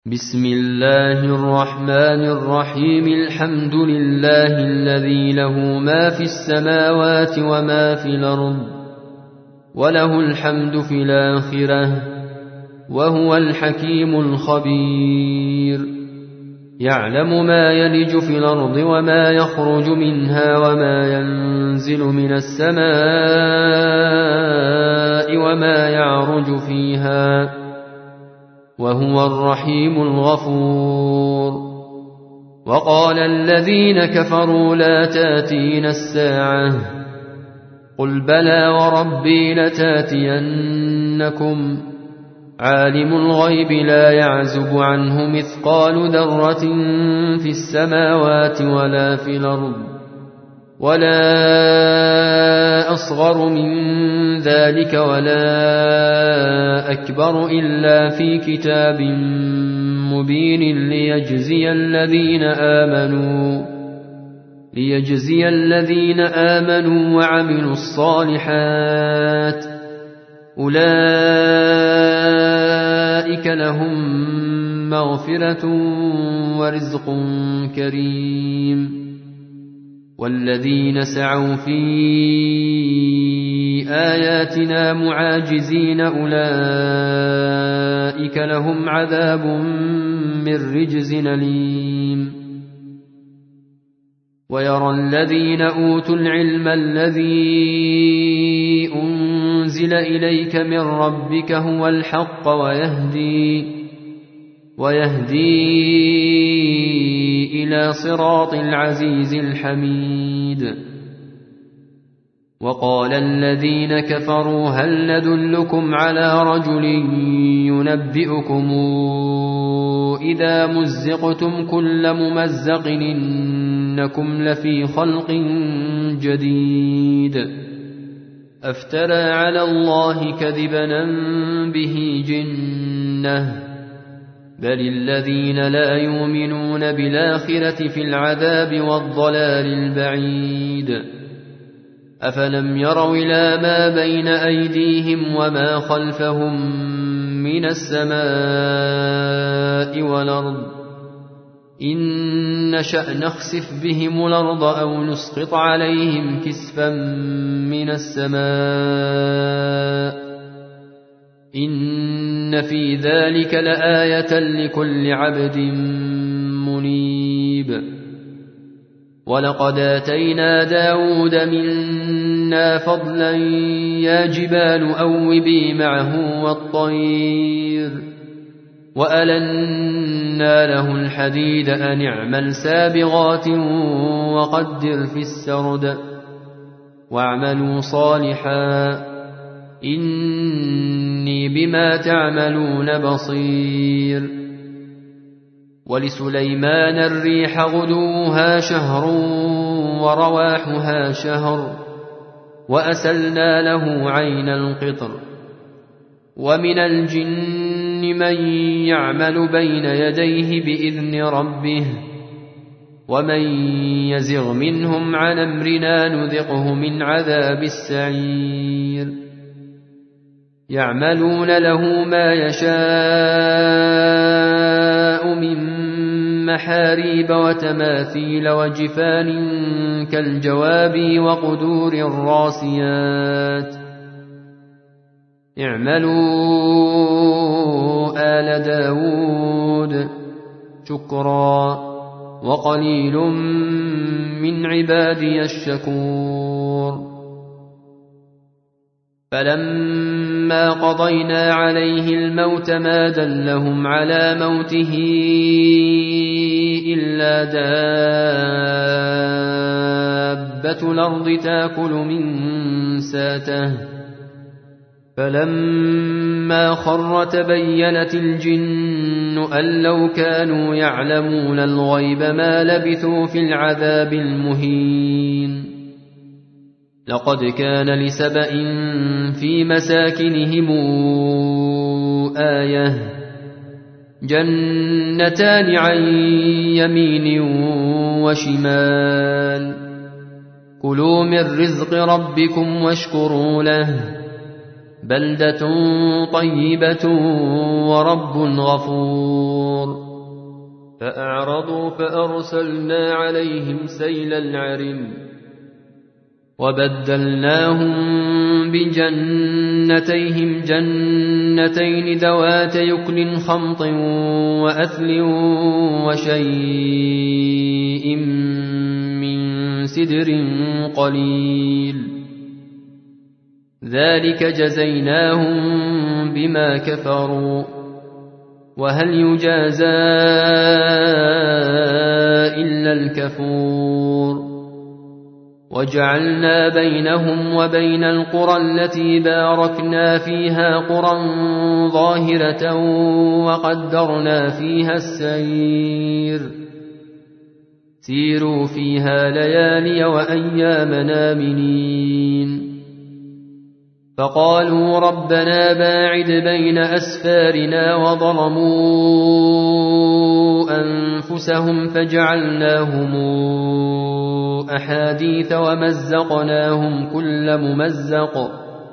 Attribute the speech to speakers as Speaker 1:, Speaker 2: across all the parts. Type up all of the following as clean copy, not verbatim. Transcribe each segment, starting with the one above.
Speaker 1: بسم الله الرحمن الرحيم. الحمد لله الذي له ما في السماوات وما في الأرض وله الحمد في الآخرة وهو الحكيم الخبير. يعلم ما يلج في الأرض وما يخرج منها وما ينزل من السماء وما يعرج فيها وهو الرحيم الغفور. وقال الذين كفروا لا تأتينا الساعة قل بلى وربي لتأتينكم عالم الغيب لا يعزب عنه مثقال ذرة في السماوات ولا في الأرض ولا أصغر من ذلك ولا أكبر إلا في كتاب مبين ليجزي الذين آمنوا وعملوا الصالحات أولئك لهم مغفرة ورزق كريم. والذين سعوا في آياتنا معاجزين أولئك لهم عذاب من رجز أليم. ويرى الذين أوتوا العلم الذي أنزل إليك من ربك هو الحق ويهدي إلى صراط العزيز الحميد. وقال الذين كفروا هل ندلكم على رجل ينبئكم إذا مزقتم كل ممزق إنكم لفي خلق جديد أفترى على الله كذبا به جنة بل الذين لا يؤمنون بالآخرة في العذاب والضلال البعيد. أفلم يروا إلى ما بين أيديهم وما خلفهم من السماء والأرض إن نشأ نخسف بهم الأرض أو نسقط عليهم كسفا من السماء إن في ذلك لآية لكل عبد منيب. ولقد آتينا داود منا فضلا يا جبال أوبي معه والطير وألنا له الحديد أن اعمل سابغات وقدر في السرد واعملوا صالحا إني بما تعملون بصير. ولسليمان الريح غدوها شهر ورواحها شهر وأسلنا له عين القطر. ومن الجن من يعمل بين يديه بإذن ربه ومن يزغ منهم عن أمرنا نذقه من عذاب السعير. يعملون له ما يشاء من محاريب وتماثيل وجفان كالجواب وقدور الراسيات. اعملوا آل داود شكرا وقليل من عبادي الشكور. فلما قضينا عليه الموت ما دلهم على موته إلا دابة الأرض تأكل من ساته. فلما خر تبينت الجن أن لو كانوا يعلمون الغيب ما لبثوا في العذاب المهين. لقد كان لسبإ في مساكنهم آية جنتان عن يمين وشمال كلوا من رزق ربكم واشكروا له بلدة طيبة ورب غفور. فأعرضوا فأرسلنا عليهم سيل العرم وبدلناهم بجنتيهم جنتين ذوات يكل خمط وأثل وشيء من سدر قليل، ذلك جزيناهم بما كفروا، وهل يجازى إلا الكفور. وجعلنا بينهم وبين القرى التي باركنا فيها قرى ظاهرة وقدرنا فيها السير، سيروا فيها ليالي وأيام آمنين. فقالوا ربنا باعد بين أسفارنا وظلموا أنفسهم فجعلناهم أحاديث ومزقناهم كل ممزق،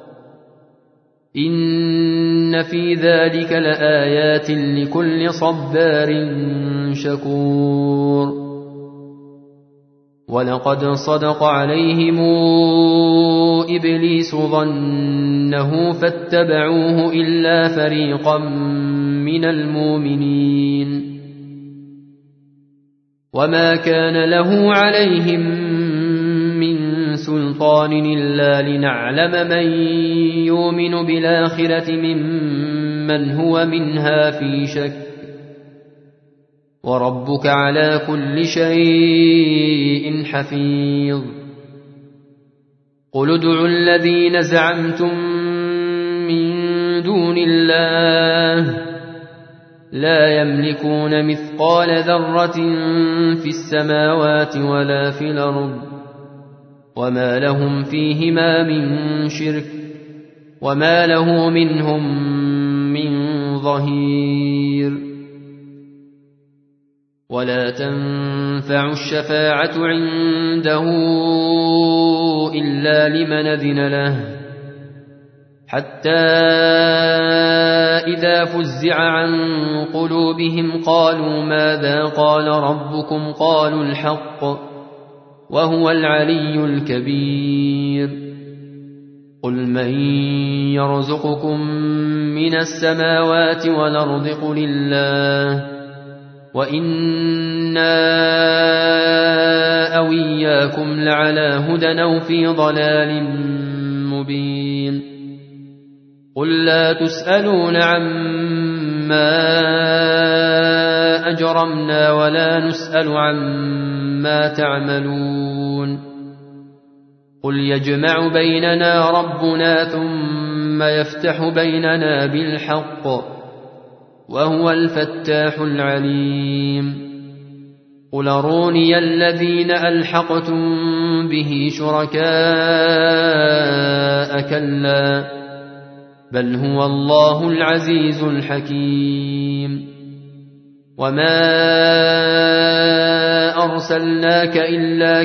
Speaker 1: إن في ذلك لآيات لكل صبار شكور. ولقد صدق عليهم إبليس ظنه فاتبعوه إلا فريقا من المؤمنين، وما كان له عليهم من سلطان إلا لنعلم من يؤمن بالآخرة ممن هو منها في شك، وربك على كل شيء حفيظ. قل ادعوا الذين زعمتم من دون الله لا يملكون مثقال ذرة في السماوات ولا في الأرض، وما لهم فيهما من شرك، وما له منهم من ظهير. ولا تنفع الشفاعة عنده إلا لمن أذن له، حتى إذا فزع عن قلوبهم قالوا ماذا قال ربكم، قالوا الحق وهو العلي الكبير. قل من يرزقكم من السماوات والأرض قل الله، وإنا أو إياكم لعلى هدى أو في ضلال مبين. قل لا تسألون عما أجرمنا ولا نسأل عما تعملون. قل يجمع بيننا ربنا ثم يفتح بيننا بالحق وهو الفتاح العليم. قل أروني الذين ألحقتم به شركاء كلا بل هو الله العزيز الحكيم. وما أرسلناك إلا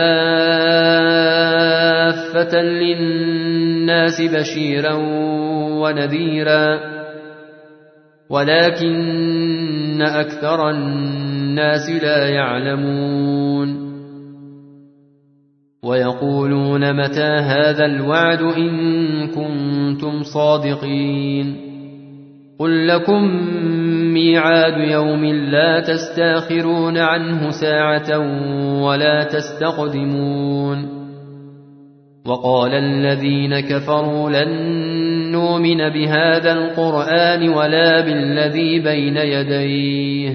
Speaker 1: كافة للناس بشيرا ونذيرا ولكن أكثر الناس لا يعلمون. ويقولون متى هذا الوعد إن كنتم صادقين. قل لكم ميعاد يوم لا تستاخرون عنه ساعة ولا تستقدمون. وقال الذين كفروا لن نؤمن بهذا القرآن ولا بالذي بين يديه.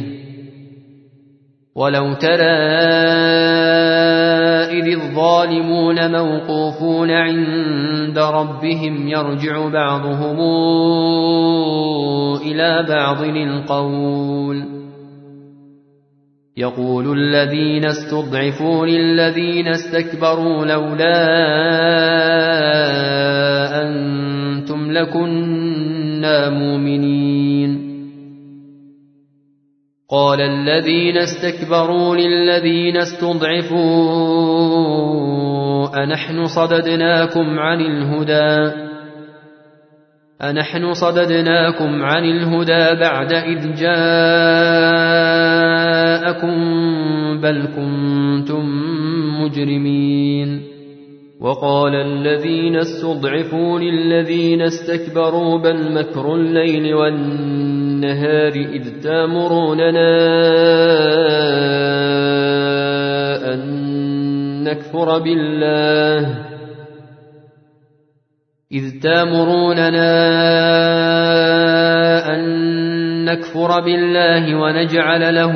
Speaker 1: ولو ترى إذ الظالمون موقوفون عند ربهم يرجع بعضهم إلى بعض القول يقول الذين استضعفوا للذين استكبروا لولا أنتم لكنا مؤمنين. قال الذين استكبروا للذين استضعفوا أنحن صددناكم عن الهدى أنحن صددناكم عن الهدى بعد إذ جاءكم بل كنتم مجرمين. وقال الذين استضعفوا للذين استكبروا بل مكر الليل والنهار إذ تأمروننا أن نكفر بالله ونجعل له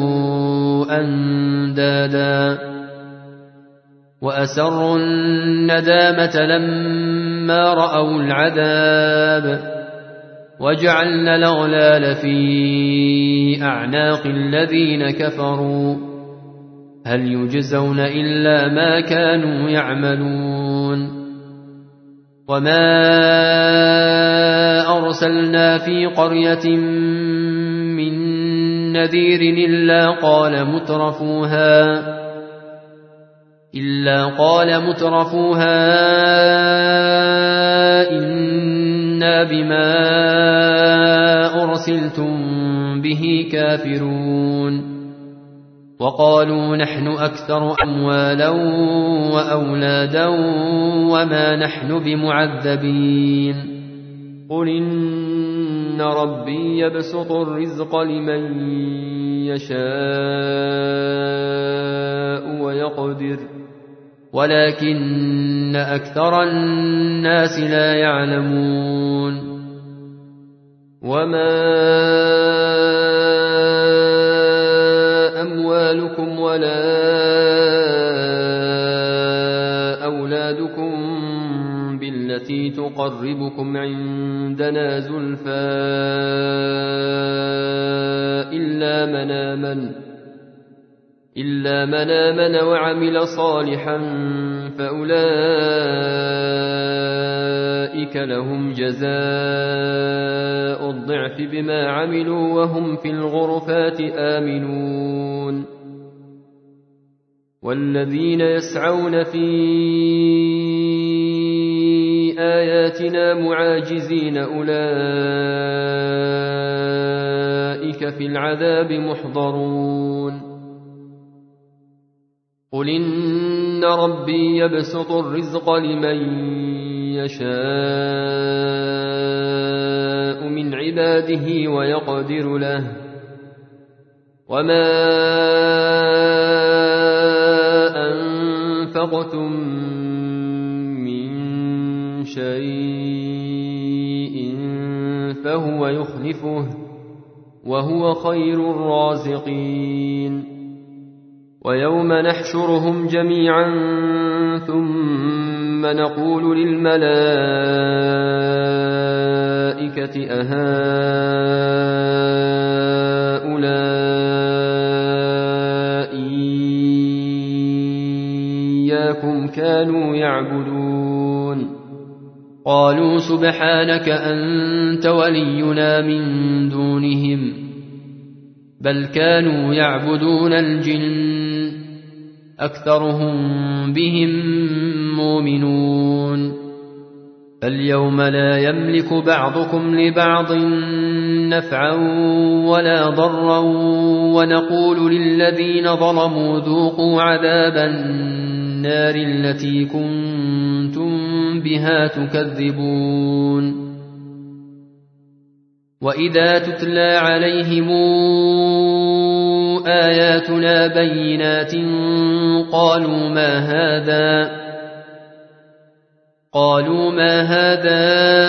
Speaker 1: أندادا وأسروا الندامة لما رأوا العذاب وجعلنا الأغلال في أعناق الذين كفروا هل يجزون إلا ما كانوا يعملون. وما أرسلنا في قرية من نذير إلا قال مترفوها إنا بما أرسلتم به كافرون. وقالوا نحن أكثر أموالا وأولادا وما نحن بمعذبين. قل إن ربي يبسط الرزق لمن يشاء ويقدر ولكن أكثر الناس لا يعلمون. وما أموالكم ولا أولادكم بالتي تقربكم عندنا زلفى إلا من آمن وعمل صالحا فأولئك لهم جزاء الضعف بما عملوا وهم في الغرفات آمنون. والذين يسعون في آياتنا معاجزين أولئك في العذاب محضرون. قل إن ربي يبسط الرزق لمن يشاء من عباده ويقدر له وما أنفقتم من شيء فهو يخلفه وهو خير الرازقين. ويوم نحشرهم جميعا ثم نقول للملائكة أهؤلاء إياكم كانوا يعبدون قالوا سبحانك أنت ولينا من دونهم بل كانوا يعبدون الجن أكثرهم بهم مؤمنون. فاليوم لا يملك بعضكم لبعض نفعا ولا ضرا ونقول للذين ظلموا ذوقوا عذاب النار التي كنتم بها تكذبون. وإذا تتلى عليهم آياتنا بينات قالوا ما هذا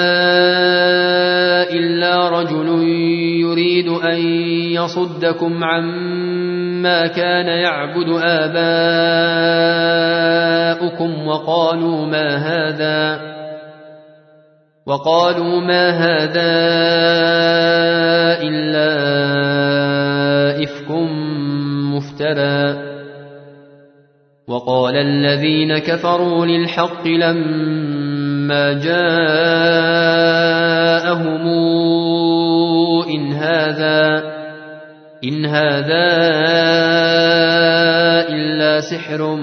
Speaker 1: إلا رجل يريد أن يصدكم عما كان يعبد آباؤكم وقالوا ما هذا إلا إفك مفترى. وقال الذين كفروا للحق لما جاءهم إن هذا إلا سحر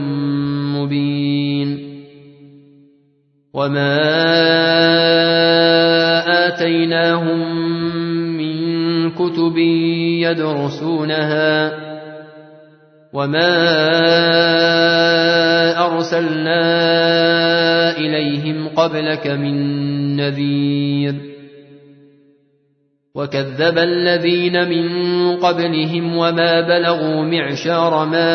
Speaker 1: مبين. وما آتيناهم من كتب يدرسونها وما أرسلنا إليهم قبلك من نذير وكذب الذين من قبلهم وما بلغوا معشار ما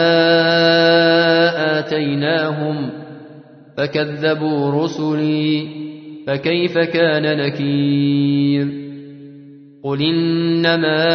Speaker 1: آتيناهم فكذبوا رسلي فكيف كان نكير قل إنما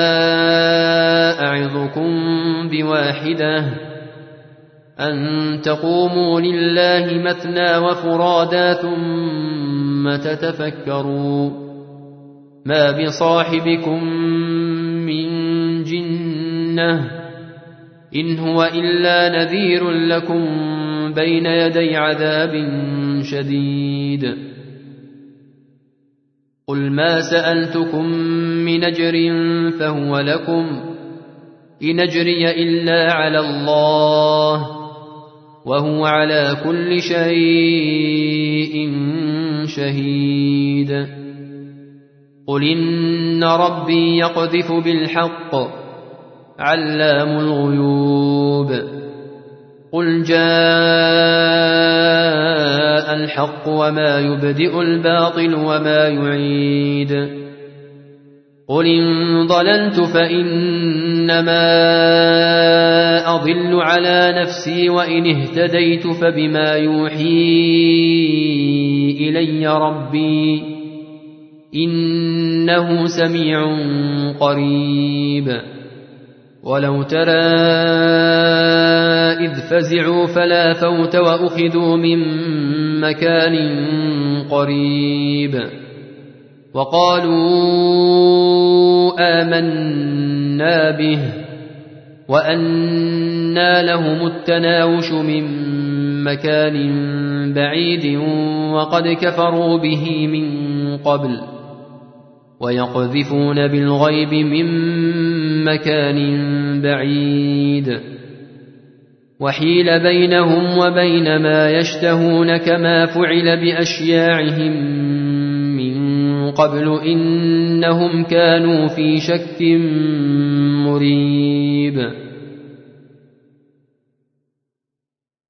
Speaker 1: أعظكم بواحدة أن تقوموا لله مثنى وفرادا ثم تتفكروا ما بصاحبكم من جنة إن هو إلا نذير لكم بين يدي عذاب شديد قل ما سألتكم من أجر فهو لكم إن أجري إلا على الله وهو على كل شيء شهيد قل إن ربي يقذف بالحق علام الغيوب قل جاء الحق وما يبدئ الباطل وما يعيد قل إن ضللت فإنما أضل على نفسي وإن اهتديت فبما يوحي إلي ربي إنه سميع قريب ولو ترى إذ فزعوا فلا فوت وأخذوا من مكان قريب وقالوا آمنا به وأنى لهم التناوش من مكان بعيد وقد كفروا به من قبل ويقذفون بالغيب من مكان بعيد وحيل بينهم وبين ما يشتهون كما فعل بأشياعهم من قبل إنهم كانوا في شك مريب